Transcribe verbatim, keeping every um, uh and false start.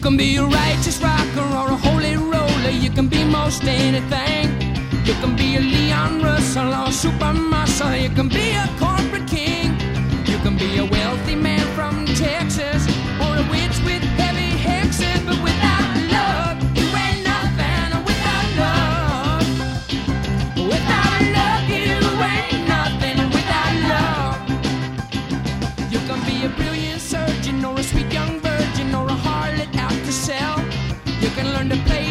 can be a righteous rocker or a holy roller. You can be most anything. You can be a Leon Russell or a super muscle. You can be a corporate king. You can be a wealthy man from Texas or a witch with heavy hexes. But without love, you ain't nothing. Without love, without love, you ain't nothing. Without love, you can be a brilliant surgeon or a sweet young virgin or a harlot out to sell. You can learn to play